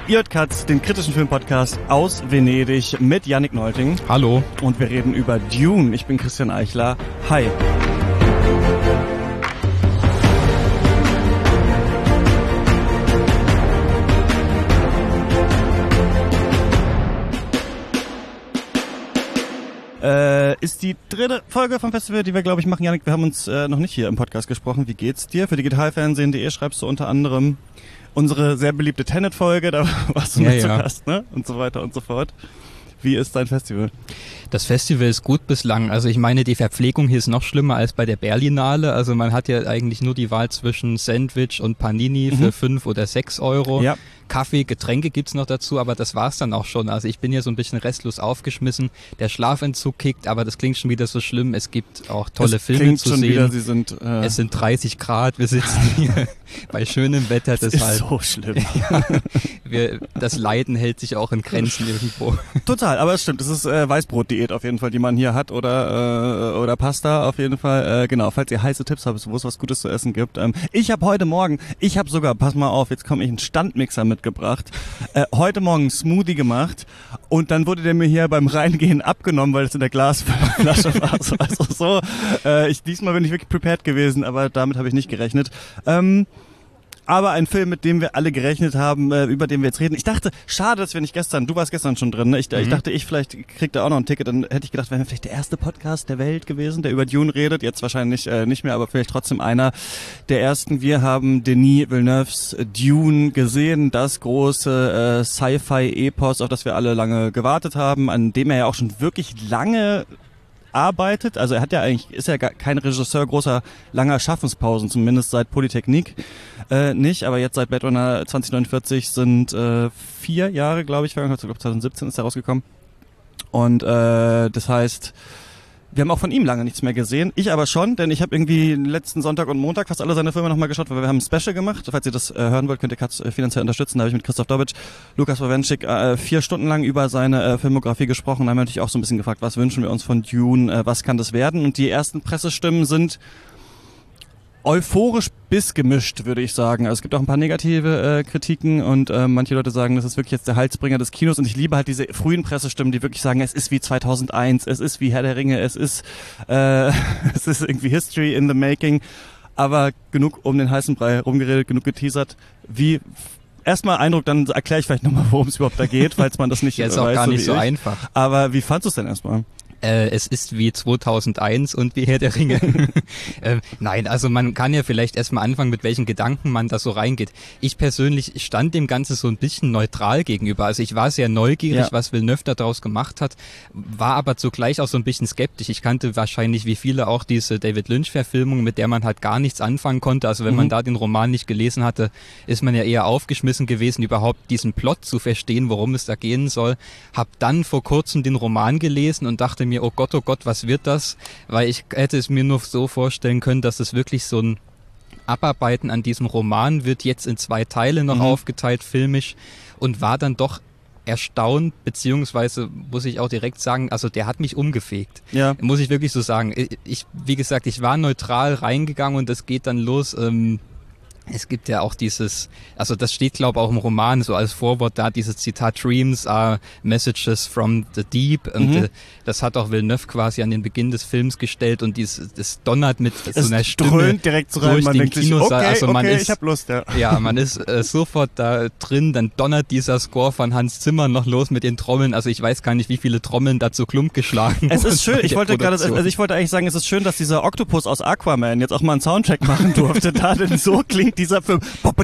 Ihr hört Katz, den kritischen Filmpodcast aus Venedig mit Yannick Neulting. Hallo. Und wir reden über Dune. Ich bin Christian Eichler. Hi. Ist die dritte Folge vom Festival, die wir, glaube ich, machen. Yannick, wir haben uns noch nicht hier im Podcast gesprochen. Wie geht's dir? Für digitalfernsehen.de schreibst du unter anderem unsere sehr beliebte Tenet-Folge, da warst du mit zu Gast, ne? Und so weiter und so fort. Wie ist dein Festival? Das Festival ist gut bislang. Also ich meine, die Verpflegung hier ist noch schlimmer als bei der Berlinale. Also man hat ja eigentlich nur die Wahl zwischen Sandwich und Panini für 5 oder 6 Euro. Ja. Kaffee, Getränke gibt's noch dazu, aber das war's dann auch schon. Also ich bin hier so ein bisschen restlos aufgeschmissen. Der Schlafentzug kickt, aber das klingt schon wieder so schlimm. Es gibt auch tolle Filme zu sehen. Wieder, es sind 30 Grad, wir sitzen hier bei schönem Wetter. Das ist so schlimm. Ja, das Leiden hält sich auch in Grenzen irgendwo. Total, aber es stimmt. Es ist Weißbrot-Diät auf jeden Fall, die man hier hat oder Pasta auf jeden Fall. Genau, falls ihr heiße Tipps habt, wo es was Gutes zu essen gibt. Ich habe heute Morgen, sogar, pass mal auf, jetzt komme ich einen Standmixer mitgebracht, heute Morgen einen Smoothie gemacht und dann wurde der mir hier beim Reingehen abgenommen, weil es in der Glasflasche war. Also so, diesmal bin ich wirklich prepared gewesen, aber damit habe ich nicht gerechnet. Aber ein Film, mit dem wir alle gerechnet haben, über den wir jetzt reden. Ich dachte, schade, dass wir nicht du warst gestern schon drin, ne? Ich dachte, ich vielleicht krieg da auch noch ein Ticket, dann hätte ich gedacht, wäre vielleicht der erste Podcast der Welt gewesen, der über Dune redet. Jetzt wahrscheinlich nicht mehr, aber vielleicht trotzdem einer der ersten. Wir haben Denis Villeneuves Dune gesehen, das große Sci-Fi-Epos, auf das wir alle lange gewartet haben, an dem er ja auch schon wirklich lange arbeitet. Also er ist ja gar kein Regisseur großer, langer Schaffenspausen, zumindest seit Polytechnik nicht, aber jetzt seit Blade Runner 2049 sind 4 Jahre, glaube ich, 2017 ist er rausgekommen. Und das heißt, wir haben auch von ihm lange nichts mehr gesehen. Ich aber schon, denn ich habe irgendwie letzten Sonntag und Montag fast alle seine Filme nochmal geschaut, weil wir haben ein Special gemacht. Falls ihr das hören wollt, könnt ihr Katz finanziell unterstützen. Da habe ich mit Christoph Dobitsch, Lukas Wawenschik 4 Stunden lang über seine Filmografie gesprochen. Da haben wir natürlich auch so ein bisschen gefragt, was wünschen wir uns von Dune, was kann das werden? Und die ersten Pressestimmen sind euphorisch bis gemischt, würde ich sagen. Also es gibt auch ein paar negative Kritiken und manche Leute sagen, das ist wirklich jetzt der Heilsbringer des Kinos und ich liebe halt diese frühen Pressestimmen, die wirklich sagen, es ist wie 2001, es ist wie Herr der Ringe, es ist irgendwie History in the making, aber genug um den heißen Brei rumgeredet, genug geteasert. Erstmal Eindruck, dann erkläre ich vielleicht nochmal, worum es überhaupt da geht, falls man das nicht weiß. Ja, ist auch gar nicht so einfach. Aber wie fandst du es denn erstmal? Es ist wie 2001 und wie Herr der Ringe. Nein, also man kann ja vielleicht erstmal anfangen, mit welchen Gedanken man da so reingeht. Ich persönlich stand dem Ganzen so ein bisschen neutral gegenüber. Also ich war sehr neugierig, was Villeneuve daraus gemacht hat, war aber zugleich auch so ein bisschen skeptisch. Ich kannte wahrscheinlich wie viele auch diese David Lynch-Verfilmung, mit der man halt gar nichts anfangen konnte. Also wenn man da den Roman nicht gelesen hatte, ist man ja eher aufgeschmissen gewesen, überhaupt diesen Plot zu verstehen, worum es da gehen soll. Hab dann vor kurzem den Roman gelesen und dachte mir, oh Gott, was wird das? Weil ich hätte es mir nur so vorstellen können, dass es wirklich so ein Abarbeiten an diesem Roman wird, jetzt in 2 Teile noch aufgeteilt, filmisch, und war dann doch erstaunt, beziehungsweise muss ich auch direkt sagen, also der hat mich umgefegt. Ja. Muss ich wirklich so sagen. Wie gesagt, ich war neutral reingegangen und es geht dann los, es gibt ja auch also das steht glaube ich auch im Roman so als Vorwort da, dieses Zitat, Dreams are messages from the deep, und das hat auch Villeneuve quasi an den Beginn des Films gestellt und das donnert mit so einer Stimme direkt so rein, durch man den Kinosaal. Also ich hab Lust, ja, man ist sofort da drin, dann donnert dieser Score von Hans Zimmer noch los mit den Trommeln, also ich weiß gar nicht, wie viele Trommeln da zu Klump geschlagen Es ist schön, ich wollte eigentlich sagen, es ist schön, dass dieser Oktopus aus Aquaman jetzt auch mal einen Soundtrack machen durfte, da denn so klingt dieser Film.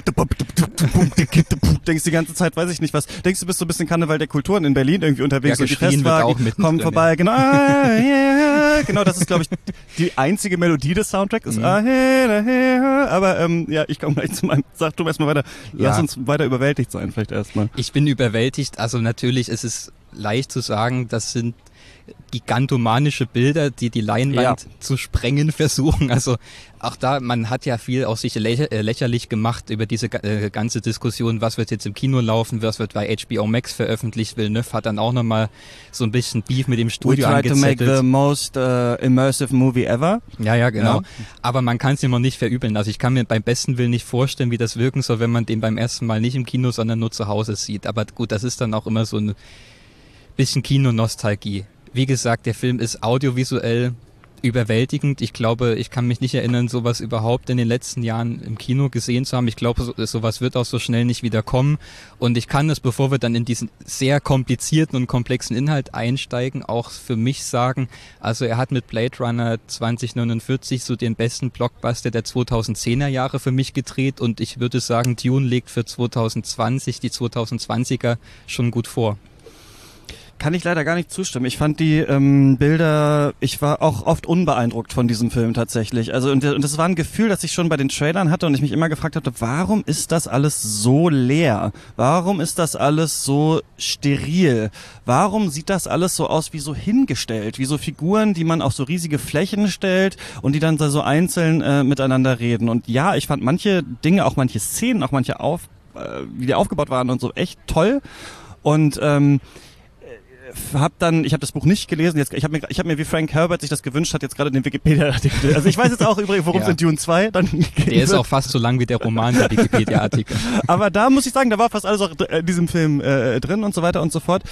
Denkst die ganze Zeit, weiß ich nicht was. Denkst du bist so ein bisschen Karneval der Kulturen in Berlin irgendwie unterwegs und die Festwagen kommen vorbei. Genau, genau, das ist glaube ich die einzige Melodie des Soundtracks. Ist aber ich komme gleich zu meinem. Sag du erstmal weiter. Lass uns weiter überwältigt sein, vielleicht erstmal. Ich bin überwältigt. Also natürlich ist es leicht zu sagen, das sind gigantomanische Bilder, die die Leinwand zu sprengen versuchen. Also auch da, man hat ja viel aus sich lächerlich gemacht über diese ganze Diskussion, was wird jetzt im Kino laufen, was wird bei HBO Max veröffentlicht. Villeneuve hat dann auch nochmal so ein bisschen Beef mit dem Studio angezettelt. We try to make the most immersive movie ever. Ja, genau. Aber man kann es immer nicht verübeln. Also ich kann mir beim besten Willen nicht vorstellen, wie das wirken soll, wenn man den beim ersten Mal nicht im Kino, sondern nur zu Hause sieht. Aber gut, das ist dann auch immer so ein bisschen Kinonostalgie. Wie gesagt, der Film ist audiovisuell überwältigend. Ich glaube, ich kann mich nicht erinnern, sowas überhaupt in den letzten Jahren im Kino gesehen zu haben. Ich glaube, sowas wird auch so schnell nicht wieder kommen. Und ich kann es, bevor wir dann in diesen sehr komplizierten und komplexen Inhalt einsteigen, auch für mich sagen, also er hat mit Blade Runner 2049 so den besten Blockbuster der 2010er Jahre für mich gedreht und ich würde sagen, Dune legt für 2020 die 2020er schon gut vor. Kann ich leider gar nicht zustimmen. Ich fand die Bilder, ich war auch oft unbeeindruckt von diesem Film tatsächlich. Also und das war ein Gefühl, das ich schon bei den Trailern hatte und ich mich immer gefragt hatte, warum ist das alles so leer? Warum ist das alles so steril? Warum sieht das alles so aus wie so hingestellt? Wie so Figuren, die man auf so riesige Flächen stellt und die dann so einzeln miteinander reden. Und ja, ich fand manche Dinge, auch manche Szenen, auch manche wie die aufgebaut waren und so echt toll. Und ich habe das Buch nicht gelesen. Jetzt, ich hab mir, wie Frank Herbert sich das gewünscht hat, jetzt gerade den Wikipedia-Artikel. Also ich weiß jetzt auch übrigens, worum es in Dune 2 dann geht. Der ist auch fast so lang wie der Roman, der Wikipedia-Artikel. Aber da muss ich sagen, da war fast alles auch in diesem Film drin und so weiter und so fort.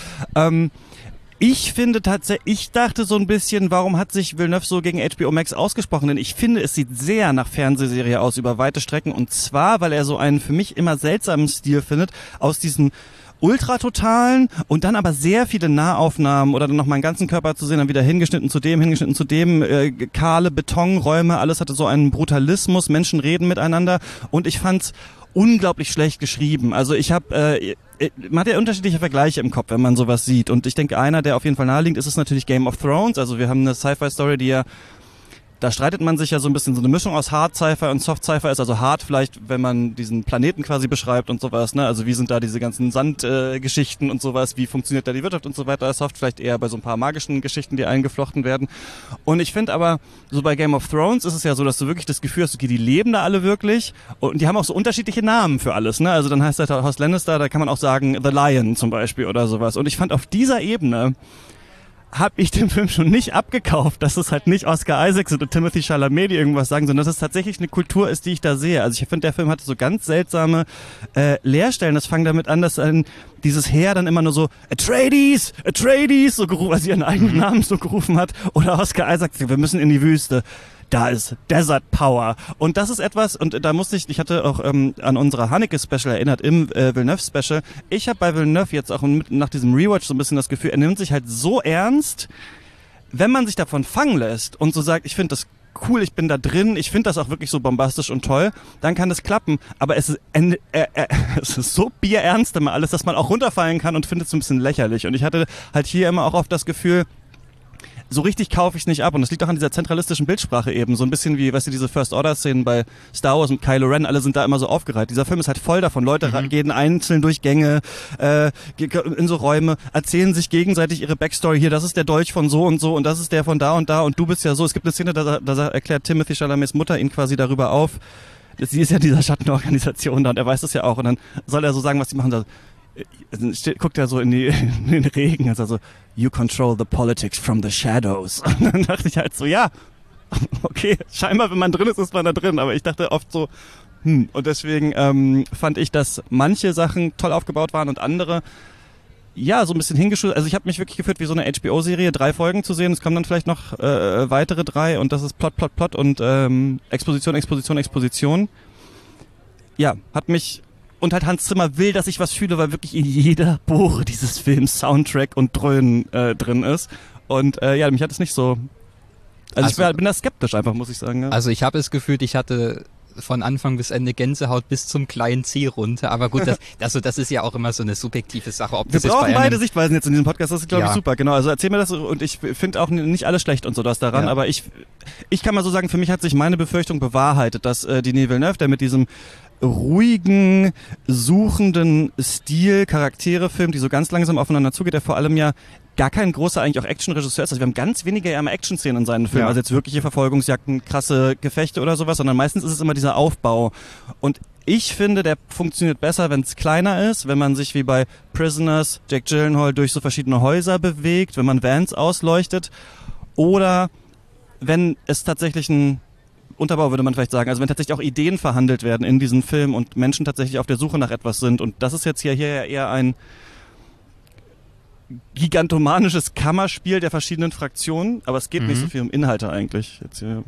Ich finde tatsächlich, ich dachte so ein bisschen, warum hat sich Villeneuve so gegen HBO Max ausgesprochen? Denn ich finde, es sieht sehr nach Fernsehserie aus über weite Strecken. Und zwar, weil er so einen für mich immer seltsamen Stil findet, aus diesen ultratotalen und dann aber sehr viele Nahaufnahmen oder dann noch meinen ganzen Körper zu sehen, dann wieder hingeschnitten zu dem, kahle Betonräume, alles hatte so einen Brutalismus, Menschen reden miteinander und ich fand's unglaublich schlecht geschrieben. Also ich habe man hat ja unterschiedliche Vergleiche im Kopf, wenn man sowas sieht und ich denke, einer, der auf jeden Fall naheliegend ist, ist natürlich Game of Thrones. Also wir haben eine Sci-Fi-Story, die ja da streitet man sich ja so ein bisschen, so eine Mischung aus Hard-Sci-Fi und Soft-Sci-Fi ist, also hart vielleicht, wenn man diesen Planeten quasi beschreibt und sowas, ne, also wie sind da diese ganzen Sandgeschichten und sowas, wie funktioniert da die Wirtschaft und so weiter, Soft vielleicht eher bei so ein paar magischen Geschichten, die eingeflochten werden. Und ich finde aber, so bei Game of Thrones ist es ja so, dass du wirklich das Gefühl hast, okay, die leben da alle wirklich und die haben auch so unterschiedliche Namen für alles, ne, also dann heißt das Haus Lannister, da kann man auch sagen The Lion zum Beispiel oder sowas. Und ich fand auf dieser Ebene habe ich dem Film schon nicht abgekauft, dass es halt nicht Oscar Isaacs oder Timothy Chalamet, die irgendwas sagen, sondern dass es tatsächlich eine Kultur ist, die ich da sehe. Also ich finde, der Film hatte so ganz seltsame Leerstellen. Das fängt damit an, dass dieses Heer dann immer nur so Atreides so gerufen, also ihren eigenen Namen so gerufen hat. Oder Oscar Isaacs, wir müssen in die Wüste. Da ist Desert Power. Und das ist etwas, und da musste ich hatte auch an unsere Haneke-Special erinnert, im Villeneuve-Special. Ich habe bei Villeneuve jetzt auch nach diesem Rewatch so ein bisschen das Gefühl, er nimmt sich halt so ernst, wenn man sich davon fangen lässt und so sagt, ich finde das cool, ich bin da drin, ich finde das auch wirklich so bombastisch und toll, dann kann das klappen. Aber es ist so bierernst immer alles, dass man auch runterfallen kann und findet es so ein bisschen lächerlich. Und ich hatte halt hier immer auch oft das Gefühl, so richtig kaufe ich es nicht ab. Und das liegt auch an dieser zentralistischen Bildsprache eben. So ein bisschen wie, weißt du, diese First-Order-Szenen bei Star Wars und Kylo Ren, alle sind da immer so aufgereiht. Dieser Film ist halt voll davon. Leute gehen einzeln durch Gänge, in so Räume, erzählen sich gegenseitig ihre Backstory. Hier, das ist der Dolch von so und das ist der von da und du bist ja so. Es gibt eine Szene, da erklärt Timothée Chalamets Mutter ihn quasi darüber auf. Sie ist ja in dieser Schattenorganisation da und er weiß das ja auch. Und dann soll er so sagen, was die machen. Guckt er so in den Regen, also you control the politics from the shadows. Und dann dachte ich halt so, ja, okay, scheinbar, wenn man drin ist man da drin, aber ich dachte oft so, und deswegen fand ich, dass manche Sachen toll aufgebaut waren und andere, ja, so ein bisschen hingeschossen. Also ich habe mich wirklich gefühlt wie so eine HBO-Serie, 3 Folgen zu sehen, es kommen dann vielleicht noch weitere 3 und das ist Plot und Exposition. Ja, hat mich. Und halt Hans Zimmer will, dass ich was fühle, weil wirklich in jeder Pore dieses Films Soundtrack und Dröhnen drin ist. Und ja, mich hat es nicht so. Also ich bin da skeptisch einfach, muss ich sagen. Ja. Also ich habe es gefühlt, ich hatte von Anfang bis Ende Gänsehaut bis zum kleinen C runter. Aber gut, das ist ja auch immer so eine subjektive Sache. Ob Wir das brauchen jetzt bei beide Sichtweisen jetzt in diesem Podcast, das ist, glaube ich, Ja. super. Genau, also erzähl mir das und ich finde auch nicht alles schlecht und so das daran, Ja. aber ich kann mal so sagen, für mich hat sich meine Befürchtung bewahrheitet, dass Denis Villeneuve, der mit diesem ruhigen, suchenden Stil Charaktere filmt, die so ganz langsam aufeinander zugeht, der vor allem ja gar kein großer eigentlich auch Actionregisseur ist. Also wir haben ganz wenige ja immer Action-Szenen in seinen Filmen, Ja. also jetzt wirkliche Verfolgungsjagden, krasse Gefechte oder sowas, sondern meistens ist es immer dieser Aufbau. Und ich finde, der funktioniert besser, wenn es kleiner ist, wenn man sich wie bei Prisoners, Jake Gyllenhaal durch so verschiedene Häuser bewegt, wenn man Vans ausleuchtet oder wenn es tatsächlich ein Unterbau, würde man vielleicht sagen, also wenn tatsächlich auch Ideen verhandelt werden in diesem Film und Menschen tatsächlich auf der Suche nach etwas sind und das ist jetzt hier ja eher ein gigantomanisches Kammerspiel der verschiedenen Fraktionen, aber es geht nicht so viel um Inhalte eigentlich. Jetzt hier.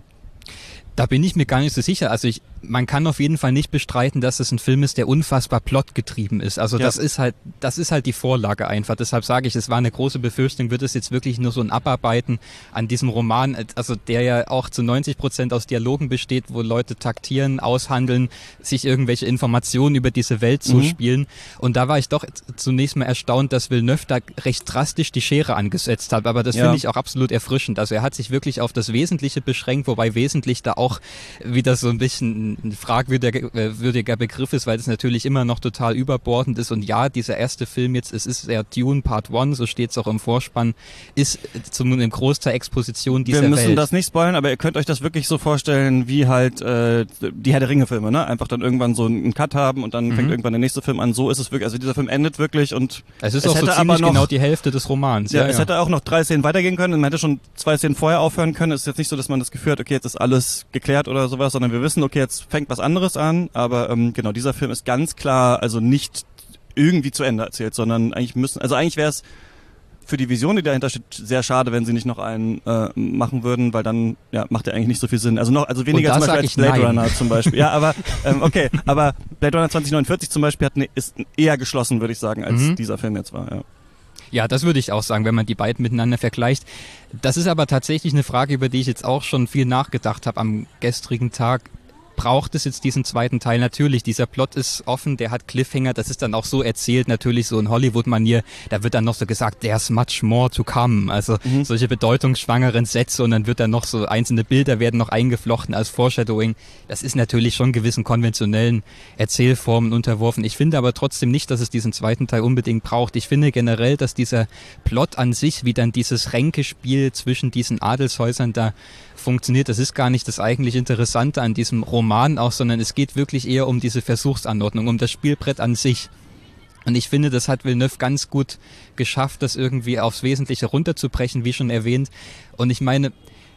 Da bin ich mir gar nicht so sicher. Also man kann auf jeden Fall nicht bestreiten, dass es ein Film ist, der unfassbar plotgetrieben ist. Also Ja. das ist halt die Vorlage einfach. Deshalb sage ich, es war eine große Befürchtung, wird es jetzt wirklich nur so ein Abarbeiten an diesem Roman, also der ja auch zu 90% aus Dialogen besteht, wo Leute taktieren, aushandeln, sich irgendwelche Informationen über diese Welt zuspielen. Und da war ich doch zunächst mal erstaunt, dass Villeneuve da recht drastisch die Schere angesetzt hat. Aber das Ja. finde ich auch absolut erfrischend. Also er hat sich wirklich auf das Wesentliche beschränkt, wobei wesentlich da auch wieder so ein bisschen ein fragwürdiger Begriff ist, weil es natürlich immer noch total überbordend ist. Und ja, dieser erste Film jetzt, es ist ja Dune Part 1, so steht es auch im Vorspann, ist zum einem Großteil Exposition dieser Wir müssen Welt. das nicht spoilern, aber ihr könnt euch das wirklich so vorstellen, wie halt die Herr der Ringe-Filme, ne? Einfach dann irgendwann so einen Cut haben und dann fängt irgendwann der nächste Film an. So ist es wirklich. Also dieser Film endet wirklich und Es ist auch so hätte ziemlich aber noch, genau die Hälfte des Romans. Ja, es hätte auch noch 3 Szenen weitergehen können. Man hätte schon 2 Szenen vorher aufhören können. Es ist jetzt nicht so, dass man das Gefühl hat, okay, jetzt ist alles geklärt oder sowas, sondern wir wissen, okay, jetzt fängt was anderes an. Aber genau, dieser Film ist ganz klar, also nicht irgendwie zu Ende erzählt, sondern eigentlich wäre es für die Vision, die dahinter steht, sehr schade, wenn sie nicht noch einen machen würden, weil dann macht der eigentlich nicht so viel Sinn. Also weniger zum Beispiel als Blade Runner zum Beispiel. Ja, aber okay, aber Blade Runner 2049 zum Beispiel ist eher geschlossen, würde ich sagen, als dieser Film jetzt war. Ja. Ja, das würde ich auch sagen, wenn man die beiden miteinander vergleicht. Das ist aber tatsächlich eine Frage, über die ich jetzt auch schon viel nachgedacht habe am gestrigen Tag. Braucht es jetzt diesen zweiten Teil? Natürlich, dieser Plot ist offen, der hat Cliffhanger, das ist dann auch so erzählt, natürlich so in Hollywood-Manier, da wird dann noch so gesagt, there's much more to come, also solche bedeutungsschwangeren Sätze und dann wird dann noch so einzelne Bilder werden noch eingeflochten als Foreshadowing. Das ist natürlich schon gewissen konventionellen Erzählformen unterworfen. Ich finde aber trotzdem nicht, dass es diesen zweiten Teil unbedingt braucht. Ich finde generell, dass dieser Plot an sich, wie dann dieses Ränkespiel zwischen diesen Adelshäusern da funktioniert, das ist gar nicht das eigentlich Interessante an diesem Roman auch, sondern es geht wirklich eher um diese Versuchsanordnung, um das Spielbrett an sich. Und ich finde, das hat Villeneuve ganz gut geschafft, das irgendwie aufs Wesentliche runterzubrechen, wie schon erwähnt. Und ich meine,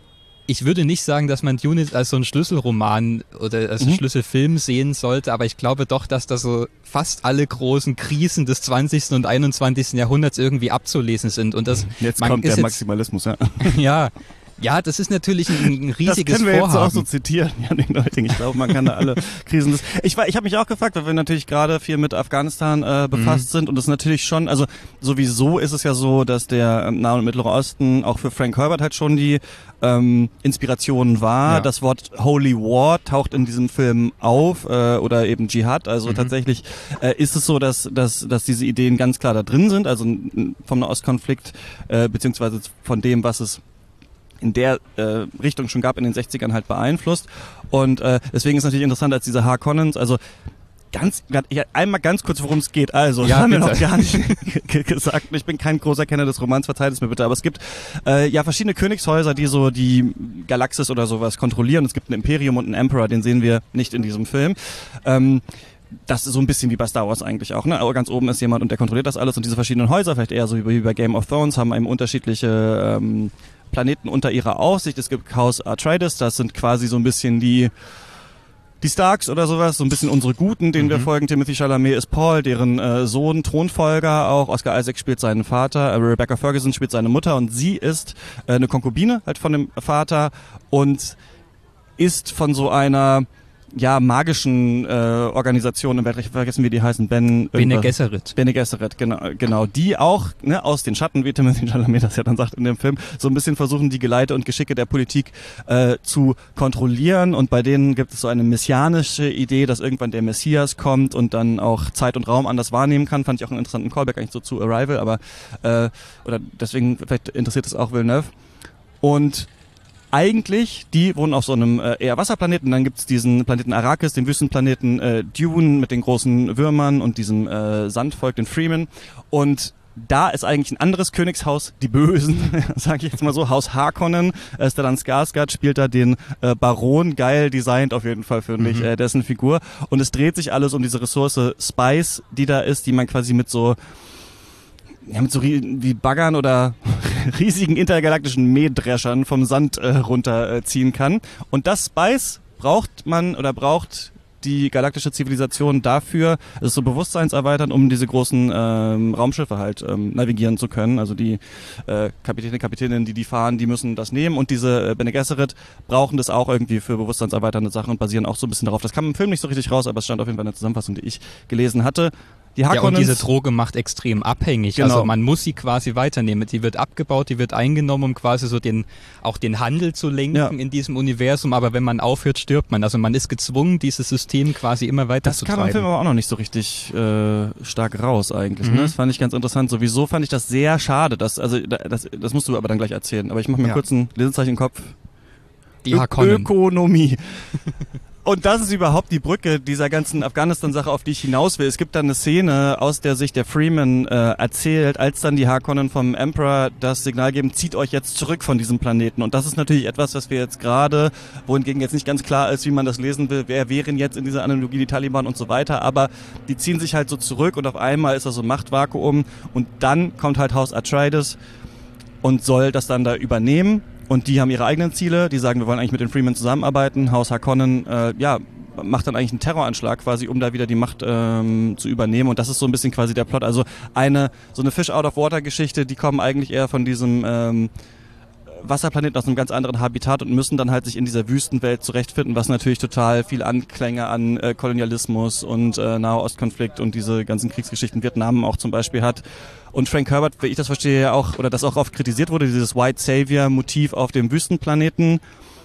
ich würde nicht sagen, dass man Dune als so einen Schlüsselroman oder als einen Schlüsselfilm sehen sollte, aber ich glaube doch, dass da so fast alle großen Krisen des 20. und 21. Jahrhunderts irgendwie abzulesen sind. Und das Jetzt kommt der Maximalismus, ja. Ja, das ist natürlich ein riesiges Das können wir Vorhaben. jetzt auch so zitieren, Janik Neuting. Ich glaube, man kann da alle Krisen... Ich habe mich auch gefragt, weil wir natürlich gerade viel mit Afghanistan befasst sind und das natürlich schon, also sowieso ist es ja so, dass der Nahe und Mittlere Osten auch für Frank Herbert halt schon die Inspiration war. Ja. Das Wort Holy War taucht in diesem Film auf oder eben Dschihad. Also tatsächlich ist es so, dass diese Ideen ganz klar da drin sind, also vom Nahostkonflikt beziehungsweise von dem, was es in der Richtung schon gab in den 60ern halt beeinflusst und deswegen ist natürlich interessant, als dieser Harkonnens, also einmal ganz kurz, worum es geht. Also, das haben wir noch gar nicht gesagt. Ich bin kein großer Kenner des Romans, verzeiht es mir bitte, aber es gibt verschiedene Königshäuser, die so die Galaxis oder sowas kontrollieren. Es gibt ein Imperium und einen Emperor, den sehen wir nicht in diesem Film. Das ist so ein bisschen wie bei Star Wars eigentlich auch, ne? Aber ganz oben ist jemand und der kontrolliert das alles und diese verschiedenen Häuser, vielleicht eher so wie bei Game of Thrones, haben eben unterschiedliche Planeten unter ihrer Aufsicht. Es gibt Haus Atreides, das sind quasi so ein bisschen die Starks oder sowas, so ein bisschen unsere Guten, denen wir folgen. Timothy Chalamet ist Paul, deren Sohn, Thronfolger auch. Oscar Isaac spielt seinen Vater, Rebecca Ferguson spielt seine Mutter und sie ist eine Konkubine halt von dem Vater und ist von so einer magischen Organisationen im Weltreich, vergessen wie die heißen, Bene Gesserit. Bene Gesserit, genau, die auch aus den Schatten, wie Timothée Chalamet das ja dann sagt in dem Film, so ein bisschen versuchen, die Geleite und Geschicke der Politik zu kontrollieren, und bei denen gibt es so eine messianische Idee, dass irgendwann der Messias kommt und dann auch Zeit und Raum anders wahrnehmen kann. Fand ich auch einen interessanten Callback eigentlich so zu Arrival, aber oder deswegen, vielleicht interessiert es auch Villeneuve. Und eigentlich, die wohnen auf so einem eher Wasserplaneten, dann gibt's diesen Planeten Arrakis, den Wüstenplaneten Dune mit den großen Würmern und diesem Sandvolk, den Freeman, und da ist eigentlich ein anderes Königshaus, die Bösen, sage ich jetzt mal so, Haus Harkonnen. Stellan Skarsgård spielt da den Baron, geil designt auf jeden Fall, finde ich, dessen Figur. Und es dreht sich alles um diese Ressource Spice, die da ist, die man quasi mit so wie Baggern oder riesigen intergalaktischen Mähdreschern vom Sand runterziehen kann. Und das Spice braucht die galaktische Zivilisation dafür, es ist so bewusstseinserweiternd, um diese großen Raumschiffe halt navigieren zu können. Also die Kapitäninnen, die fahren, die müssen das nehmen, und diese Bene Gesserit brauchen das auch irgendwie für bewusstseinserweiternde Sachen und basieren auch so ein bisschen darauf. Das kam im Film nicht so richtig raus, aber es stand auf jeden Fall in der Zusammenfassung, die ich gelesen hatte. Die und diese Droge macht extrem abhängig. Genau. Also man muss sie quasi weiternehmen. Die wird abgebaut, die wird eingenommen, um quasi so den Handel zu lenken in diesem Universum. Aber wenn man aufhört, stirbt man. Also man ist gezwungen, dieses System quasi immer weiter zu treiben. Das kam im Film aber auch noch nicht so richtig stark raus eigentlich. Ne? Das fand ich ganz interessant. Sowieso fand ich das sehr schade. Das musst du aber dann gleich erzählen. Aber ich mache mir kurz ein Lesezeichen im Kopf. Die Harkonnen. Ökonomie. Und das ist überhaupt die Brücke dieser ganzen Afghanistan-Sache, auf die ich hinaus will. Es gibt da eine Szene, aus der sich der Freeman erzählt, als dann die Harkonnen vom Emperor das Signal geben, zieht euch jetzt zurück von diesem Planeten. Und das ist natürlich etwas, was wir jetzt gerade, wohingegen jetzt nicht ganz klar ist, wie man das lesen will, wer wären jetzt in dieser Analogie die Taliban und so weiter, aber die ziehen sich halt so zurück, und auf einmal ist da so ein Machtvakuum, und dann kommt halt Haus Atreides und soll das dann da übernehmen. Und die haben ihre eigenen Ziele, die sagen, wir wollen eigentlich mit den Freemen zusammenarbeiten. Haus Harkonnen, macht dann eigentlich einen Terroranschlag quasi, um da wieder die Macht zu übernehmen. Und das ist so ein bisschen quasi der Plot. Also so eine Fish-out-of-water-Geschichte, die kommen eigentlich eher von diesem Wasserplaneten aus einem ganz anderen Habitat und müssen dann halt sich in dieser Wüstenwelt zurechtfinden, was natürlich total viel Anklänge an Kolonialismus und Nahostkonflikt und diese ganzen Kriegsgeschichten, Vietnam auch zum Beispiel hat. Und Frank Herbert, wie ich das verstehe, auch, oder das auch oft kritisiert wurde, dieses White Savior-Motiv auf dem Wüstenplaneten,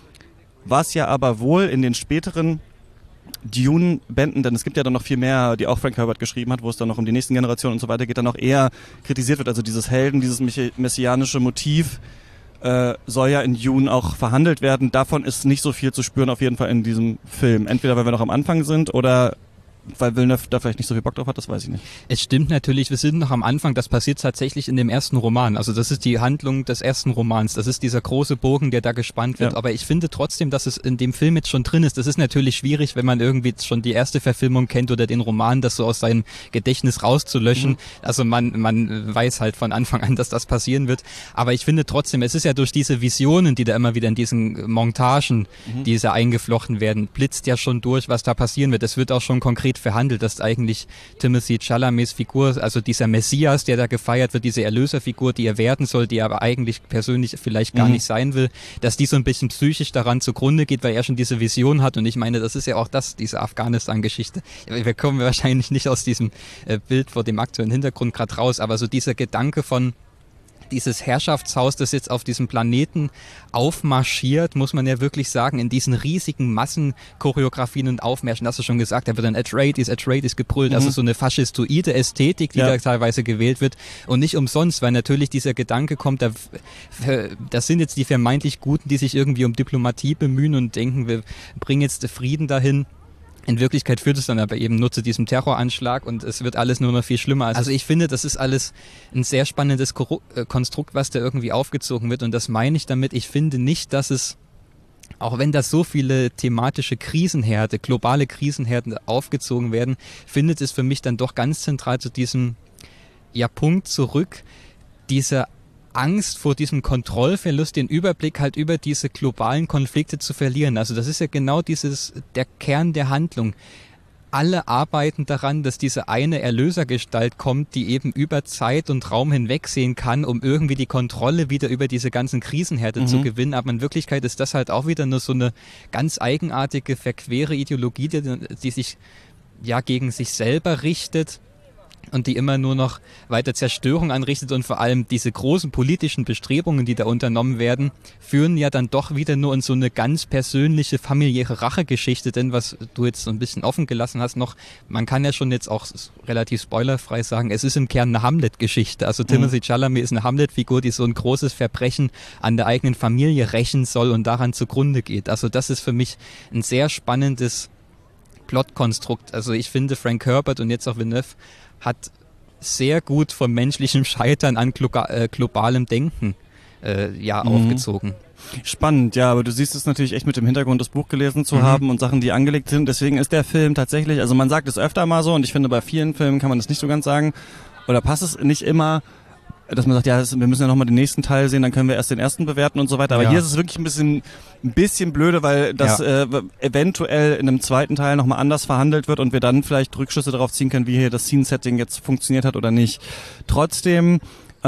was ja aber wohl in den späteren Dune-Bänden, denn es gibt ja dann noch viel mehr, die auch Frank Herbert geschrieben hat, wo es dann noch um die nächsten Generationen und so weiter geht, dann auch eher kritisiert wird. Also dieses Helden, dieses messianische Motiv soll ja in Dune auch verhandelt werden. Davon ist nicht so viel zu spüren, auf jeden Fall in diesem Film. Entweder weil wir noch am Anfang sind oder weil Villeneuve da vielleicht nicht so viel Bock drauf hat, das weiß ich nicht. Es stimmt natürlich, wir sind noch am Anfang, das passiert tatsächlich in dem ersten Roman. Also das ist die Handlung des ersten Romans, das ist dieser große Bogen, der da gespannt wird. Ja. Aber ich finde trotzdem, dass es in dem Film jetzt schon drin ist. Das ist natürlich schwierig, wenn man irgendwie schon die erste Verfilmung kennt oder den Roman, das so aus seinem Gedächtnis rauszulöschen. Also man weiß halt von Anfang an, dass das passieren wird. Aber ich finde trotzdem, es ist ja durch diese Visionen, die da immer wieder in diesen Montagen, die da eingeflochten werden, blitzt ja schon durch, was da passieren wird. Es wird auch schon konkret verhandelt, dass eigentlich Timothée Chalamets Figur, also dieser Messias, der da gefeiert wird, diese Erlöserfigur, die er werden soll, die er aber eigentlich persönlich vielleicht gar nicht sein will, dass die so ein bisschen psychisch daran zugrunde geht, weil er schon diese Vision hat. Und ich meine, das ist ja auch diese Afghanistan-Geschichte. Wir kommen wahrscheinlich nicht aus diesem Bild vor dem aktuellen Hintergrund gerade raus, aber so dieser Gedanke von dieses Herrschaftshaus, das jetzt auf diesem Planeten aufmarschiert, muss man ja wirklich sagen, in diesen riesigen Massenchoreografien und Aufmärschen, hast du schon gesagt, da wird dann Atreides gebrüllt, also so eine faschistoide Ästhetik, die da teilweise gewählt wird, und nicht umsonst, weil natürlich dieser Gedanke kommt, das sind jetzt die vermeintlich Guten, die sich irgendwie um Diplomatie bemühen und denken, wir bringen jetzt Frieden dahin. In Wirklichkeit führt es dann aber eben nur zu diesem Terroranschlag und es wird alles nur noch viel schlimmer. Also ich finde, das ist alles ein sehr spannendes Konstrukt, was da irgendwie aufgezogen wird, und das meine ich damit. Ich finde nicht, dass es, auch wenn da so viele thematische Krisenherde, globale Krisenherde aufgezogen werden, findet es für mich dann doch ganz zentral zu diesem Punkt zurück, dieser Angst vor diesem Kontrollverlust, den Überblick halt über diese globalen Konflikte zu verlieren. Also das ist ja genau der Kern der Handlung. alle arbeiten daran, dass diese eine Erlösergestalt kommt, die eben über Zeit und Raum hinwegsehen kann, um irgendwie die Kontrolle wieder über diese ganzen Krisenherde zu gewinnen. Aber in Wirklichkeit ist das halt auch wieder nur so eine ganz eigenartige, verquere Ideologie, die sich ja gegen sich selber richtet und die immer nur noch weiter Zerstörung anrichtet, und vor allem diese großen politischen Bestrebungen, die da unternommen werden, führen ja dann doch wieder nur in so eine ganz persönliche, familiäre Rachegeschichte, denn was du jetzt so ein bisschen offen gelassen hast noch, man kann ja schon jetzt auch relativ spoilerfrei sagen, es ist im Kern eine Hamlet-Geschichte, also Timothée Chalamet ist eine Hamlet-Figur, die so ein großes Verbrechen an der eigenen Familie rächen soll und daran zugrunde geht. Also das ist für mich ein sehr spannendes Plotkonstrukt. Also ich finde, Frank Herbert und jetzt auch Villeneuve hat sehr gut vom menschlichen Scheitern an globalem Denken aufgezogen. Spannend, ja, aber du siehst es natürlich echt mit dem Hintergrund, das Buch gelesen zu haben und Sachen, die angelegt sind. Deswegen ist der Film tatsächlich, also man sagt es öfter mal so, und ich finde, bei vielen Filmen kann man das nicht so ganz sagen, oder passt es nicht immer, dass man sagt, ja, wir müssen ja nochmal den nächsten Teil sehen, dann können wir erst den ersten bewerten und so weiter. Aber hier ist es wirklich ein bisschen blöde, weil das eventuell in einem zweiten Teil nochmal anders verhandelt wird und wir dann vielleicht Rückschlüsse darauf ziehen können, wie hier das Scene-Setting jetzt funktioniert hat oder nicht. Trotzdem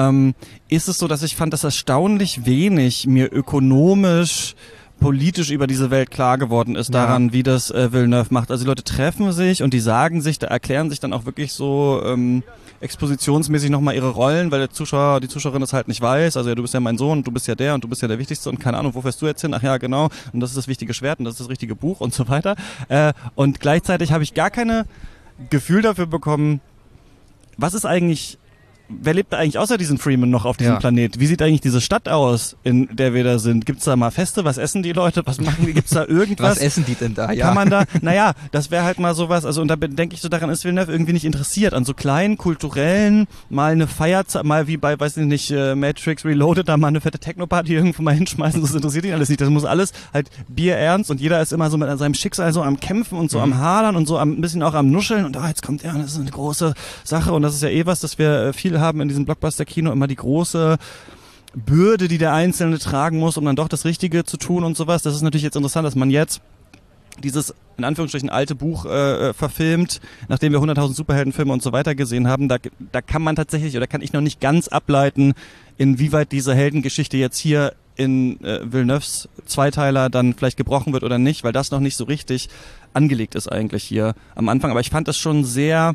ist es so, dass ich fand, dass erstaunlich wenig mir ökonomisch politisch über diese Welt klar geworden ist daran, wie das Villeneuve macht. Also die Leute treffen sich und die sagen sich, da erklären sich dann auch wirklich so expositionsmäßig nochmal ihre Rollen, weil der Zuschauer, die Zuschauerin das halt nicht weiß. Also ja, du bist ja mein Sohn, du bist ja der und du bist ja der Wichtigste und keine Ahnung, wo fährst du jetzt hin? Ach ja, genau. Und das ist das wichtige Schwert und das ist das richtige Buch und so weiter. Und gleichzeitig habe ich gar keine Gefühl dafür bekommen, was ist eigentlich, wer lebt da eigentlich außer diesen Freeman noch auf diesem Planet? Wie sieht eigentlich diese Stadt aus, in der wir da sind? Gibt's da mal Feste? Was essen die Leute? Was machen die? Gibt's da irgendwas? Was essen die denn da? Ja. Kann man da, naja, das wäre halt mal sowas, also und da denke ich so, daran ist Villeneuve irgendwie nicht interessiert, an so kleinen, kulturellen, mal eine Feierzeit, mal wie bei, weiß ich nicht, Matrix Reloaded, da mal eine fette Techno-Party irgendwo mal hinschmeißen, das interessiert ihn alles nicht. Das muss alles halt bierernst und jeder ist immer so mit seinem Schicksal so am Kämpfen und so am Hadern und so ein bisschen auch am Nuscheln und jetzt kommt er und das ist eine große Sache und das ist ja was, dass wir viel haben in diesem Blockbuster-Kino, immer die große Bürde, die der Einzelne tragen muss, um dann doch das Richtige zu tun und sowas. Das ist natürlich jetzt interessant, dass man jetzt dieses, in Anführungsstrichen, alte Buch verfilmt, nachdem wir 100.000 Superheldenfilme und so weiter gesehen haben. Da kann man tatsächlich, oder kann ich noch nicht ganz ableiten, inwieweit diese Heldengeschichte jetzt hier in Villeneuves Zweiteiler dann vielleicht gebrochen wird oder nicht, weil das noch nicht so richtig angelegt ist eigentlich hier am Anfang. Aber ich fand das schon sehr...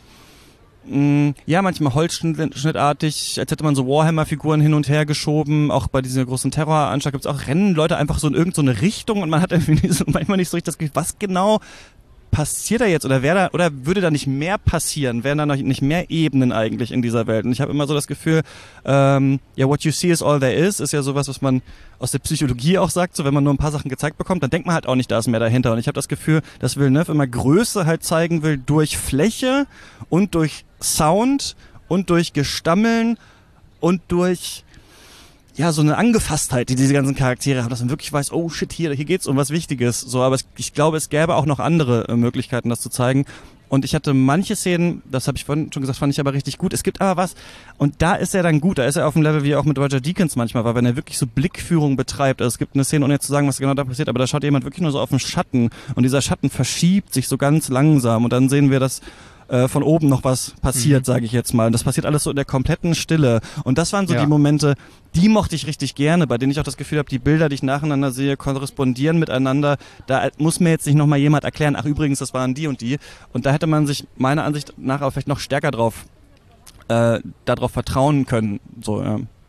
Ja, manchmal holzschnittartig, als hätte man so Warhammer-Figuren hin und her geschoben. Auch bei dieser großen Terroranschlag gibt's auch, rennen Leute einfach so in irgendeine Richtung und man hat irgendwie manchmal nicht so richtig das Gefühl, was genau passiert da jetzt oder würde da nicht mehr passieren? Wären da noch nicht mehr Ebenen eigentlich in dieser Welt? Und ich habe immer so das Gefühl, what you see is all there is ja sowas, was man aus der Psychologie auch sagt, so wenn man nur ein paar Sachen gezeigt bekommt, dann denkt man halt auch nicht, da ist mehr dahinter. Und ich habe das Gefühl, dass Villeneuve immer Größe halt zeigen will durch Fläche und durch Sound und durch Gestammeln und durch so eine Angefasstheit, die diese ganzen Charaktere haben, dass man wirklich weiß, oh shit, hier geht's um was Wichtiges. So, aber ich glaube, es gäbe auch noch andere Möglichkeiten, das zu zeigen. Und ich hatte manche Szenen, das habe ich vorhin schon gesagt, fand ich aber richtig gut. Es gibt aber was, und da ist er dann gut, da ist er auf dem Level, wie er auch mit Roger Deakins manchmal war, wenn er wirklich so Blickführung betreibt. Also es gibt eine Szene, ohne jetzt zu sagen, was genau da passiert, aber da schaut jemand wirklich nur so auf den Schatten und dieser Schatten verschiebt sich so ganz langsam und dann sehen wir, dass von oben noch was passiert, sage ich jetzt mal. Und das passiert alles so in der kompletten Stille. Und das waren so die Momente, die mochte ich richtig gerne, bei denen ich auch das Gefühl habe, die Bilder, die ich nacheinander sehe, korrespondieren miteinander. Da muss mir jetzt nicht nochmal jemand erklären, ach übrigens, das waren die und die. Und da hätte man sich meiner Ansicht nach auch vielleicht noch stärker darauf vertrauen können. So,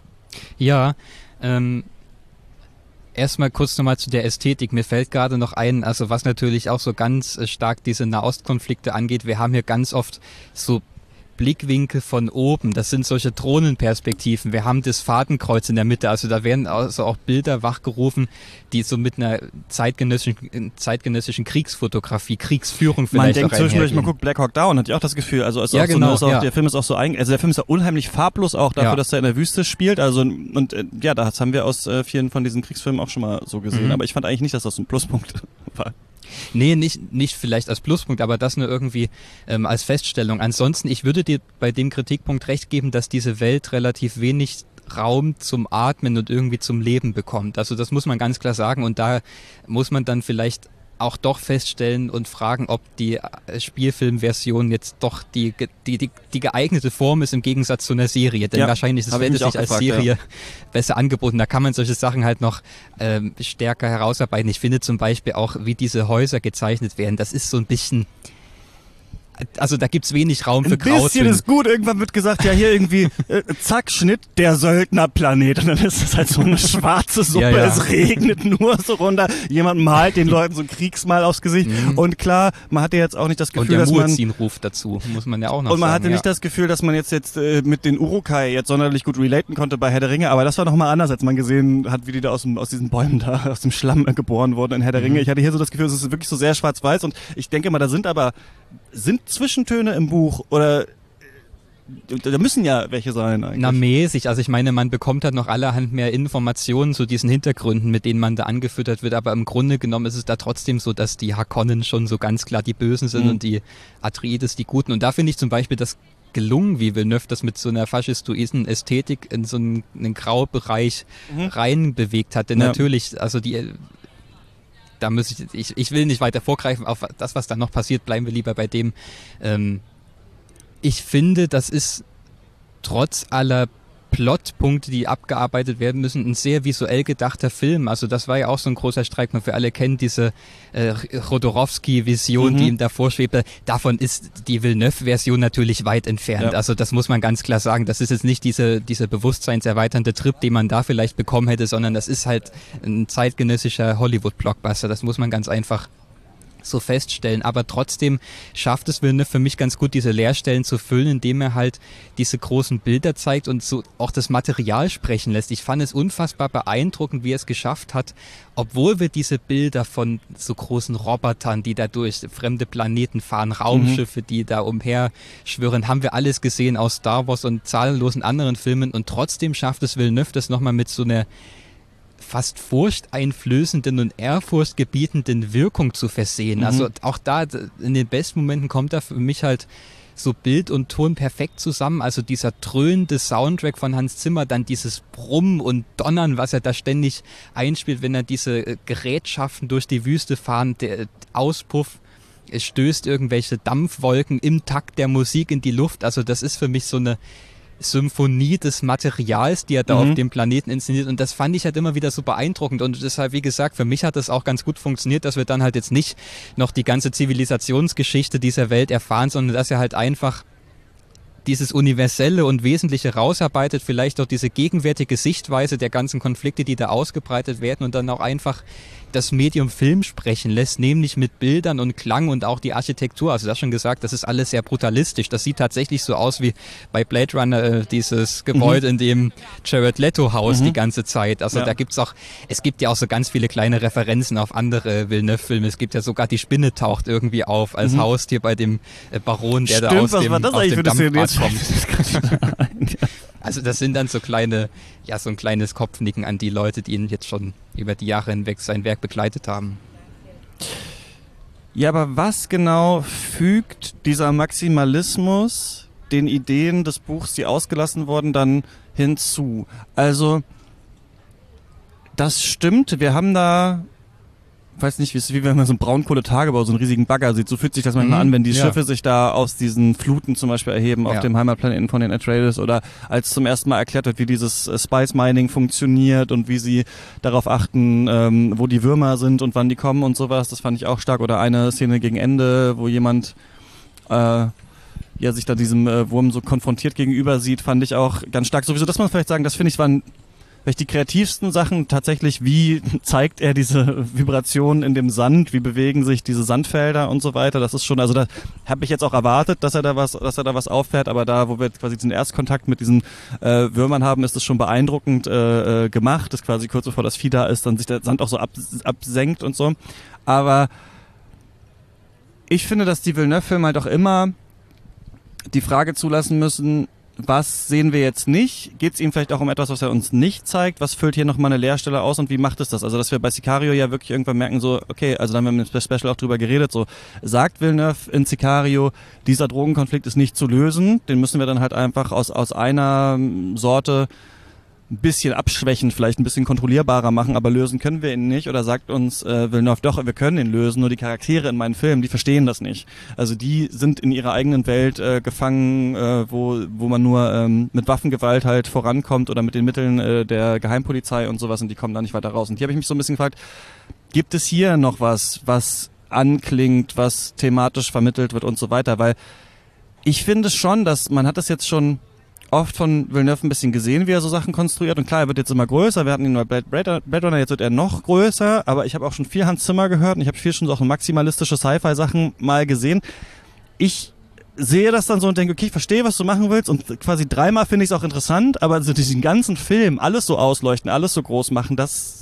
erstmal kurz nochmal zu der Ästhetik. Mir fällt gerade noch ein, also was natürlich auch so ganz stark diese Nahostkonflikte angeht, wir haben hier ganz oft so Blickwinkel von oben, das sind solche Drohnenperspektiven. Wir haben das Fadenkreuz in der Mitte, also da werden also auch Bilder wachgerufen, die so mit einer zeitgenössischen Kriegsfotografie, Kriegsführung vielleicht man denkt zwischendurch, man guckt Black Hawk Down, hatte ich auch das Gefühl, also der Film ist auch so der Film ist ja unheimlich farblos auch dafür, dass er in der Wüste spielt, also das haben wir aus vielen von diesen Kriegsfilmen auch schon mal so gesehen, aber ich fand eigentlich nicht, dass das ein Pluspunkt war. Nee, nicht vielleicht als Pluspunkt, aber das nur irgendwie als Feststellung. Ansonsten, ich würde dir bei dem Kritikpunkt recht geben, dass diese Welt relativ wenig Raum zum Atmen und irgendwie zum Leben bekommt. Also das muss man ganz klar sagen und da muss man dann vielleicht auch doch feststellen und fragen, ob die Spielfilmversion jetzt doch die geeignete Form ist im Gegensatz zu einer Serie. Denn wahrscheinlich ist es sich als Serie besser angeboten. Da kann man solche Sachen halt noch stärker herausarbeiten. Ich finde zum Beispiel auch, wie diese Häuser gezeichnet werden, das ist so ein bisschen... Also da gibt's wenig Raum für Grauzüge. Ein bisschen ist gut. Irgendwann wird gesagt, ja hier irgendwie, zack, Schnitt, der Söldnerplanet. Und dann ist es halt so eine schwarze Suppe. Ja. Es regnet nur so runter. Jemand malt den Leuten so ein Kriegsmal aufs Gesicht. Und klar, man hatte jetzt auch nicht das Gefühl, dass man... Und der Muezzin ruft dazu, muss man ja auch noch sagen. Und man hatte nicht das Gefühl, dass man jetzt mit den Urukai jetzt sonderlich gut relaten konnte bei Herr der Ringe. Aber das war noch mal anders, als man gesehen hat, wie die da aus diesen Bäumen da, aus dem Schlamm geboren wurden in Herr der Ringe. Ich hatte hier so das Gefühl, es ist wirklich so sehr schwarz-weiß. Und ich denke mal, sind Zwischentöne im Buch oder da müssen ja welche sein eigentlich? Na, mäßig. Also ich meine, man bekommt halt noch allerhand mehr Informationen zu diesen Hintergründen, mit denen man da angefüttert wird, aber im Grunde genommen ist es da trotzdem so, dass die Harkonnen schon so ganz klar die Bösen sind und die Atreides die Guten. Und da finde ich zum Beispiel das gelungen, wie Villeneuve das mit so einer faschistoiden Ästhetik in so einen Graubereich reinbewegt hat. Denn natürlich, also da muss ich will nicht weiter vorgreifen auf das, was dann noch passiert, bleiben wir lieber bei dem. Ich finde, das ist trotz aller Plotpunkte, die abgearbeitet werden müssen, ein sehr visuell gedachter Film. Also das war ja auch so ein großer Streik, man wir alle kennen diese Jodorowsky-Vision, die ihm davor schwebte. Davon ist die Villeneuve-Version natürlich weit entfernt. Ja. Also das muss man ganz klar sagen. Das ist jetzt nicht dieser bewusstseinserweiternde Trip, den man da vielleicht bekommen hätte, sondern das ist halt ein zeitgenössischer Hollywood-Blockbuster. Das muss man ganz einfach so feststellen, aber trotzdem schafft es Villeneuve für mich ganz gut, diese Leerstellen zu füllen, indem er halt diese großen Bilder zeigt und so auch das Material sprechen lässt. Ich fand es unfassbar beeindruckend, wie er es geschafft hat, obwohl wir diese Bilder von so großen Robotern, die da durch fremde Planeten fahren, Raumschiffe, die da umherschwirren, haben wir alles gesehen aus Star Wars und zahllosen anderen Filmen und trotzdem schafft es Villeneuve, das nochmal mit so einer fast furchteinflößenden und ehrfurchtgebietenden Wirkung zu versehen. Also auch da, in den besten Momenten kommt da für mich halt so Bild und Ton perfekt zusammen. Also dieser dröhnende Soundtrack von Hans Zimmer, dann dieses Brummen und Donnern, was er da ständig einspielt, wenn er diese Gerätschaften durch die Wüste fahren, der Auspuff, es stößt irgendwelche Dampfwolken im Takt der Musik in die Luft. Also das ist für mich so eine Symphonie des Materials, die er da auf dem Planeten inszeniert und das fand ich halt immer wieder so beeindruckend und deshalb, wie gesagt, für mich hat das auch ganz gut funktioniert, dass wir dann halt jetzt nicht noch die ganze Zivilisationsgeschichte dieser Welt erfahren, sondern dass er halt einfach dieses Universelle und Wesentliche rausarbeitet, vielleicht auch diese gegenwärtige Sichtweise der ganzen Konflikte, die da ausgebreitet werden und dann auch einfach das Medium Film sprechen lässt, nämlich mit Bildern und Klang und auch die Architektur. Also das schon gesagt, das ist alles sehr brutalistisch. Das sieht tatsächlich so aus wie bei Blade Runner, dieses Gebäude, in dem Jared Leto haust die ganze Zeit. Also da es gibt ja auch so ganz viele kleine Referenzen auf andere Villeneuve-Filme. Es gibt ja sogar die Spinne taucht irgendwie auf als Haustier bei dem Baron, der da aus dem Dampfbad kommt. Also das sind dann so so ein kleines Kopfnicken an die Leute, die ihn jetzt schon über die Jahre hinweg sein Werk begleitet haben. Ja, aber was genau fügt dieser Maximalismus den Ideen des Buchs, die ausgelassen wurden, dann hinzu? Also, das stimmt, wir haben da, weiß nicht, wie wenn man so einen Braunkohletagebau, so einen riesigen Bagger sieht, so fühlt sich das manchmal an, wenn die Schiffe sich da aus diesen Fluten zum Beispiel erheben auf dem Heimatplaneten von den Atreides oder als zum ersten Mal erklärt wird, wie dieses Spice Mining funktioniert und wie sie darauf achten, wo die Würmer sind und wann die kommen und sowas, das fand ich auch stark. Oder eine Szene gegen Ende, wo jemand sich da diesem Wurm so konfrontiert gegenüber sieht, fand ich auch ganz stark. Sowieso, dass man vielleicht sagen, das finde ich waren vielleicht die kreativsten Sachen tatsächlich, wie zeigt er diese Vibrationen in dem Sand, wie bewegen sich diese Sandfelder und so weiter. Das ist schon, also da habe ich jetzt auch erwartet, dass er da was auffährt, aber da, wo wir quasi diesen Erstkontakt mit diesen Würmern haben, ist es schon beeindruckend gemacht, dass quasi kurz bevor das Vieh da ist, dann sich der Sand auch so absenkt und so. Aber ich finde, dass die Villeneuve-Filme halt auch immer die Frage zulassen müssen, was sehen wir jetzt nicht? Geht es ihm vielleicht auch um etwas, was er uns nicht zeigt? Was füllt hier nochmal eine Leerstelle aus und wie macht es das? Also, dass wir bei Sicario ja wirklich irgendwann merken, so, okay, also da haben wir im Special auch drüber geredet, so, sagt Villeneuve in Sicario, dieser Drogenkonflikt ist nicht zu lösen, den müssen wir dann halt einfach aus einer Sorte ein bisschen abschwächen, vielleicht ein bisschen kontrollierbarer machen, aber lösen können wir ihn nicht. Oder sagt uns Villeneuve, doch, wir können ihn lösen, nur die Charaktere in meinen Filmen, die verstehen das nicht. Also die sind in ihrer eigenen Welt gefangen, wo man nur mit Waffengewalt halt vorankommt oder mit den Mitteln der Geheimpolizei und sowas, und die kommen da nicht weiter raus. Und hier habe ich mich so ein bisschen gefragt, gibt es hier noch was anklingt, was thematisch vermittelt wird und so weiter, weil ich finde schon, dass man hat das jetzt schon oft von Villeneuve ein bisschen gesehen, wie er so Sachen konstruiert, und klar, er wird jetzt immer größer, wir hatten ihn bei Blade Runner, jetzt wird er noch größer, aber ich habe auch schon viel Hans Zimmer gehört und ich habe viel schon so auch maximalistische Sci-Fi-Sachen mal gesehen. Ich sehe das dann so und denke, okay, ich verstehe, was du machen willst, und quasi dreimal finde ich es auch interessant, aber so diesen ganzen Film, alles so ausleuchten, alles so groß machen,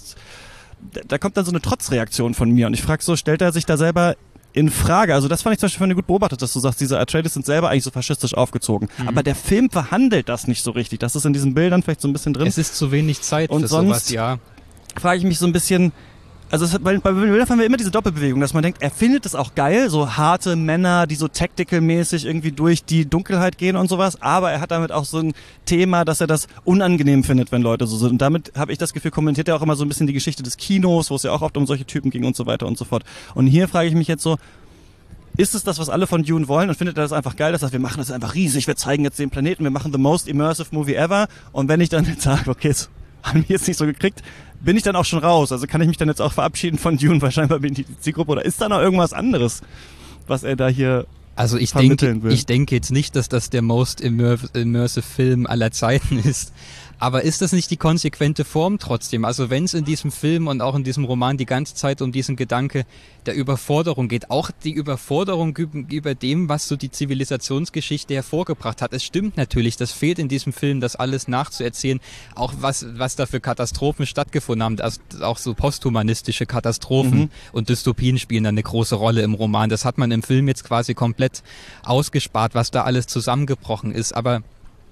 da kommt dann so eine Trotzreaktion von mir, und ich frage so, stellt er sich da selber in Frage? Also das fand ich zum Beispiel von dir gut beobachtet, dass du sagst, diese Atreides sind selber eigentlich so faschistisch aufgezogen. Aber der Film verhandelt das nicht so richtig. Das ist in diesen Bildern vielleicht so ein bisschen drin. Es ist zu wenig Zeit und für sonst sowas, ja. Frage ich mich so ein bisschen, also bei Villeneuve haben wir immer diese Doppelbewegung, dass man denkt, er findet es auch geil, so harte Männer, die so tactical-mäßig irgendwie durch die Dunkelheit gehen und sowas, aber er hat damit auch so ein Thema, dass er das unangenehm findet, wenn Leute so sind. Und damit habe ich das Gefühl, kommentiert er auch immer so ein bisschen die Geschichte des Kinos, wo es ja auch oft um solche Typen ging und so weiter und so fort. Und hier frage ich mich jetzt so, ist es das, was alle von Dune wollen, und findet er das einfach geil, dass wir machen das einfach riesig, wir zeigen jetzt den Planeten, wir machen the most immersive movie ever, und wenn ich dann jetzt sage, okay, das haben wir jetzt nicht so gekriegt, bin ich dann auch schon raus? Also kann ich mich dann jetzt auch verabschieden von Dune, wahrscheinlich bin ich die Zielgruppe, oder ist da noch irgendwas anderes, was er da hier vermitteln will? Ich denke jetzt nicht, dass das der most immersive Film aller Zeiten ist. Aber ist das nicht die konsequente Form trotzdem? Also wenn es in diesem Film und auch in diesem Roman die ganze Zeit um diesen Gedanke der Überforderung geht, auch die Überforderung über dem, was so die Zivilisationsgeschichte hervorgebracht hat. Es stimmt natürlich, das fehlt in diesem Film, das alles nachzuerzählen, auch was da für Katastrophen stattgefunden haben, also auch so posthumanistische Katastrophen und Dystopien spielen dann eine große Rolle im Roman. Das hat man im Film jetzt quasi komplett ausgespart, was da alles zusammengebrochen ist, aber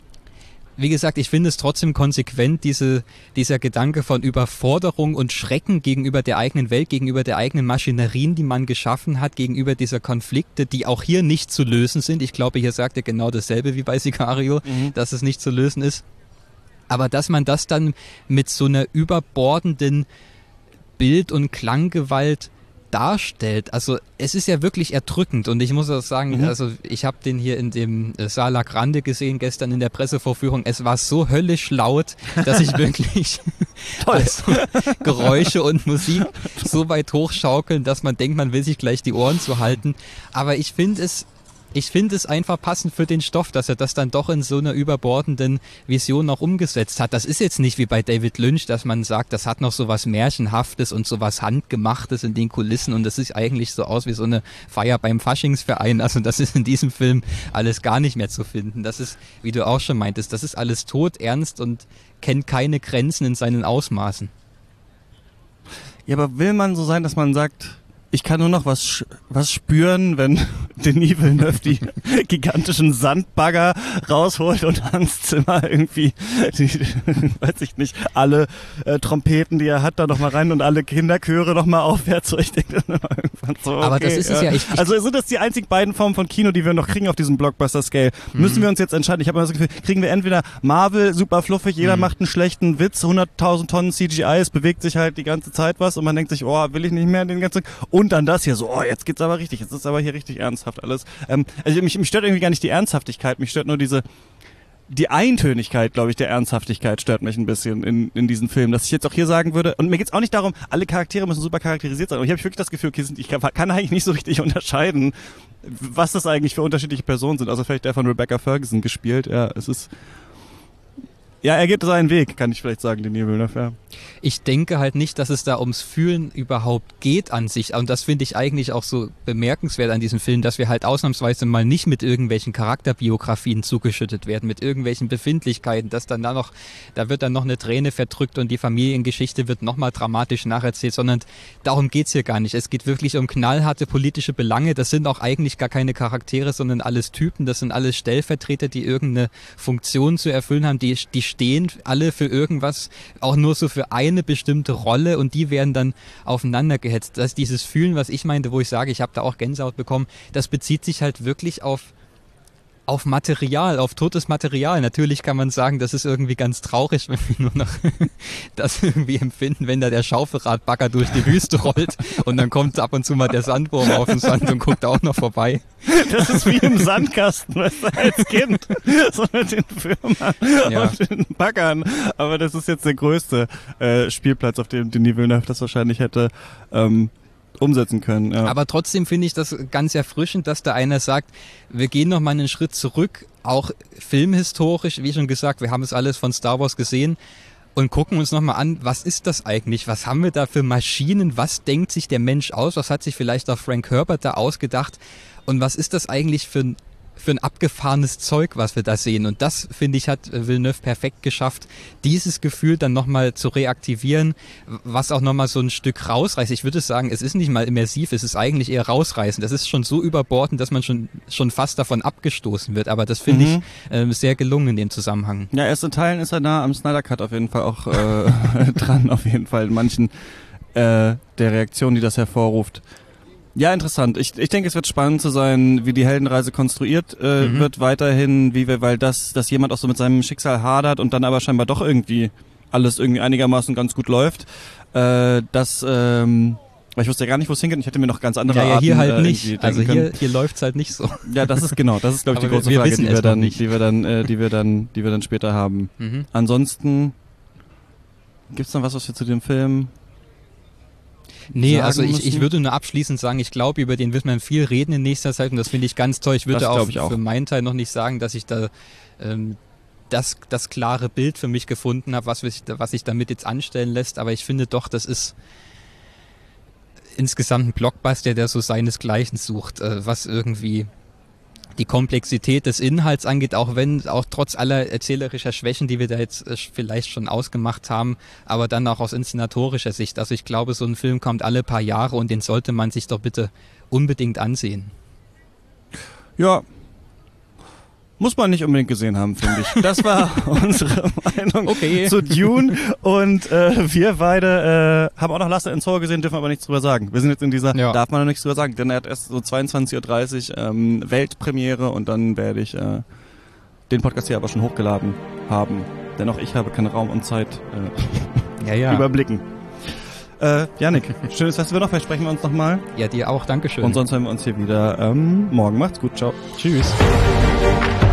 wie gesagt, ich finde es trotzdem konsequent, dieser Gedanke von Überforderung und Schrecken gegenüber der eigenen Welt, gegenüber der eigenen Maschinerien, die man geschaffen hat, gegenüber dieser Konflikte, die auch hier nicht zu lösen sind. Ich glaube, hier sagt er genau dasselbe wie bei Sicario, dass es nicht zu lösen ist. Aber dass man das dann mit so einer überbordenden Bild- und Klanggewalt darstellt. Also es ist ja wirklich erdrückend, und ich muss auch sagen, also ich habe den hier in dem Sala Grande gesehen gestern in der Pressevorführung. Es war so höllisch laut, dass ich wirklich also Geräusche und Musik so weit hochschaukeln, dass man denkt, man will sich gleich die Ohren zuhalten. Aber ich finde es einfach passend für den Stoff, dass er das dann doch in so einer überbordenden Vision noch umgesetzt hat. Das ist jetzt nicht wie bei David Lynch, dass man sagt, das hat noch so was Märchenhaftes und so was Handgemachtes in den Kulissen, und das sieht eigentlich so aus wie so eine Feier beim Faschingsverein. Also das ist in diesem Film alles gar nicht mehr zu finden. Das ist, wie du auch schon meintest, das ist alles todernst und kennt keine Grenzen in seinen Ausmaßen. Ja, aber will man so sein, dass man sagt, ich kann nur noch was spüren, wenn Denis Villeneuve die gigantischen Sandbagger rausholt und Hans Zimmer irgendwie, weiß ich nicht, alle Trompeten, die er hat, da noch mal rein und alle Kinderchöre noch mal aufwärts. So, ich denke dann irgendwann so, okay, aber das ist es ja. Also sind das die einzigen beiden Formen von Kino, die wir noch kriegen auf diesem Blockbuster-Scale? Müssen wir uns jetzt entscheiden? Ich habe immer das Gefühl, kriegen wir entweder Marvel, super fluffig, jeder macht einen schlechten Witz, 100.000 Tonnen CGI, es bewegt sich halt die ganze Zeit was, und man denkt sich, oh, will ich nicht mehr den ganzen... Und dann das hier so, oh, jetzt geht's aber richtig, jetzt ist aber hier richtig ernsthaft alles. Also mich stört irgendwie gar nicht die Ernsthaftigkeit, mich stört nur die Eintönigkeit, glaube ich, der Ernsthaftigkeit stört mich ein bisschen in diesem Film, dass ich jetzt auch hier sagen würde, und mir geht's auch nicht darum, alle Charaktere müssen super charakterisiert sein, aber hier habe ich wirklich das Gefühl, okay, ich kann eigentlich nicht so richtig unterscheiden, was das eigentlich für unterschiedliche Personen sind, also vielleicht der von Rebecca Ferguson gespielt, er geht seinen Weg, kann ich vielleicht sagen, Denis Villeneuve, ja. Ich denke halt nicht, dass es da ums Fühlen überhaupt geht an sich. Und das finde ich eigentlich auch so bemerkenswert an diesem Film, dass wir halt ausnahmsweise mal nicht mit irgendwelchen Charakterbiografien zugeschüttet werden, mit irgendwelchen Befindlichkeiten, dass dann da wird dann noch eine Träne verdrückt und die Familiengeschichte wird nochmal dramatisch nacherzählt, sondern darum geht's hier gar nicht. Es geht wirklich um knallharte politische Belange. Das sind auch eigentlich gar keine Charaktere, sondern alles Typen. Das sind alles Stellvertreter, die irgendeine Funktion zu erfüllen haben, die stehen alle für irgendwas, auch nur so für eine bestimmte Rolle, und die werden dann aufeinander gehetzt. Das ist dieses Fühlen, was ich meinte, wo ich sage, ich habe da auch Gänsehaut bekommen, das bezieht sich halt wirklich auf auf Material, auf totes Material. Natürlich kann man sagen, das ist irgendwie ganz traurig, wenn wir nur noch das irgendwie empfinden, wenn da der Schaufelradbagger durch die Wüste rollt und dann kommt ab und zu mal der Sandwurm auf den Sand und guckt auch noch vorbei. Das ist wie im Sandkasten, weißt du, als Kind. So mit den Würmern und den Baggern. Aber das ist jetzt der größte Spielplatz, auf dem Denis Villeneuve das wahrscheinlich hätte umsetzen können. Ja. Aber trotzdem finde ich das ganz erfrischend, dass da einer sagt, wir gehen noch mal einen Schritt zurück, auch filmhistorisch, wie schon gesagt, wir haben es alles von Star Wars gesehen und gucken uns noch mal an, was ist das eigentlich? Was haben wir da für Maschinen? Was denkt sich der Mensch aus? Was hat sich vielleicht auch Frank Herbert da ausgedacht? Und was ist das eigentlich für ein abgefahrenes Zeug, was wir da sehen? Und das, finde ich, hat Villeneuve perfekt geschafft, dieses Gefühl dann nochmal zu reaktivieren, was auch nochmal so ein Stück rausreißt. Ich würde sagen, es ist nicht mal immersiv, es ist eigentlich eher rausreißend. Das ist schon so überbordend, dass man schon fast davon abgestoßen wird. Aber das finde ich sehr gelungen in dem Zusammenhang. Ja, erst in Teilen ist er nah am Snyder Cut auf jeden Fall auch dran, auf jeden Fall in manchen der Reaktionen, die das hervorruft. Ja, interessant. Ich denke, es wird spannend zu sein, wie die Heldenreise konstruiert wird weiterhin, weil dass jemand auch so mit seinem Schicksal hadert und dann aber scheinbar doch irgendwie alles irgendwie einigermaßen ganz gut läuft. Weil ich wusste ja gar nicht, wo es hingeht. Ich hätte mir noch ganz andere Arten hier halt nicht. Also hier läuft's halt nicht so. Ja, das ist glaube ich die große Frage, die wir dann später haben. Ansonsten gibt's noch was wir zu dem Film Nee, also ich würde nur abschließend sagen, ich glaube, über den wird man viel reden in nächster Zeit und das finde ich ganz toll. Ich würde auch für meinen Teil noch nicht sagen, dass ich da das klare Bild für mich gefunden habe, was sich damit jetzt anstellen lässt, aber ich finde doch, das ist insgesamt ein Blockbuster, der so seinesgleichen sucht, was irgendwie die Komplexität des Inhalts angeht, auch trotz aller erzählerischer Schwächen, die wir da jetzt vielleicht schon ausgemacht haben, aber dann auch aus inszenatorischer Sicht. Also ich glaube, so ein Film kommt alle paar Jahre und den sollte man sich doch bitte unbedingt ansehen. Ja, muss man nicht unbedingt gesehen haben, finde ich. Das war unsere Meinung zu Dune und wir beide haben auch noch Last and Soul gesehen, dürfen aber nichts drüber sagen. Wir sind jetzt in dieser, darf man noch nichts drüber sagen, denn er hat erst so 22.30 Uhr Weltpremiere und dann werde ich den Podcast hier aber schon hochgeladen haben, denn auch ich habe keinen Raum und Zeit überblicken. Yannick, schönes Festival noch, vielleicht sprechen wir uns nochmal. Ja, dir auch, Dankeschön. Und sonst hören wir uns hier wieder morgen. Macht's gut, ciao. Tschüss.